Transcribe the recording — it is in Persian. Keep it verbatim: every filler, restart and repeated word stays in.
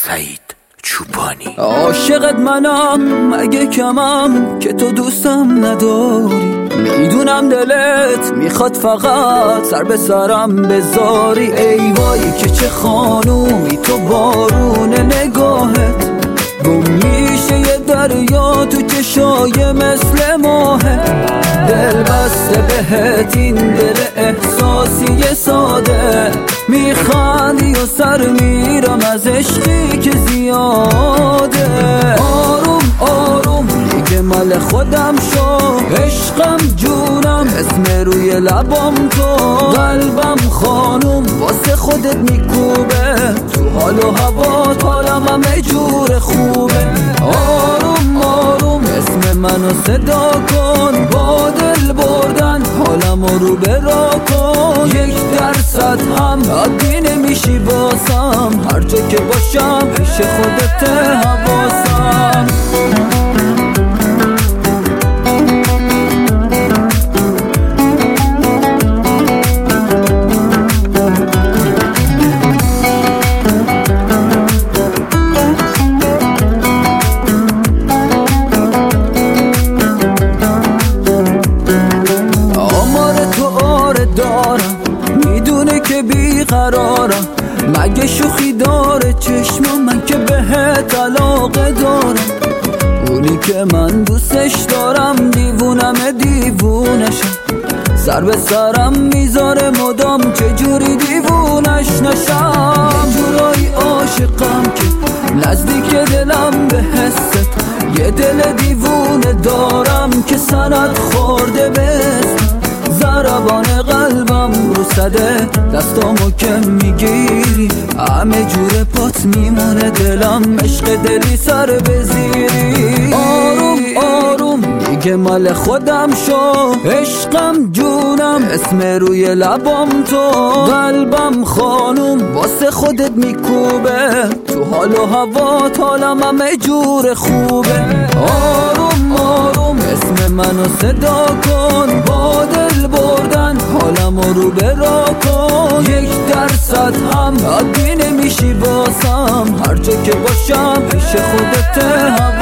سعید چوپانی. عاشقت منم اگه کمم که تو دوستم نداری، میدونم دلت میخواد فقط سر به سرم بذاری. ای وای که چه خانومی تو، بارون نگاهت گم میشه یه دریا تو چشای مثل ماهه. دل بسته بهت این دل احساسی ساده، میخندی و سر میرم از عشقی که زیاده. آروم آروم دیگه مال خودم شو، عشقم جونم اسم روی لبام تو، قلبم خانوم واسه خودت میکوبه، تو حال و هوا حالم همه جور خوبه. آروم آروم اسم منو صدا کن، با دل بردن حالم رو برا کن. یک درصد هم عادی نمیشی باسم، هر جا که باشم پیش خودت حواسم. که بیقرارم مگه شوخی داره چشم من که بهت علاقه دارم. اونی که من دوستش دارم دیوونم دیوونشم، سر به سرم میذاره مدام چجوری دیوونش نشم. یه جورایی عاشقم که نزدیک دلم به حست، یه دل دیوونه دارم که سند خورده به اسم. ضربان قلبم رو صده دستامو که میگیری، همه جور پات میمونه دلم عشق دلی سر بزیری. آروم آروم دیگه مال خودم شو، عشقم جونم اسم روی لبام تو، قلبم خانوم واسه خودت میکوبه، تو حال و هوا حالم همه جور خوبه. آروم آروم اسم منو صدا کن، با دل بردن حالم رو برا کن. یک درصد هم عادی نمیشی باسم، هر جا که باشم پیش خودت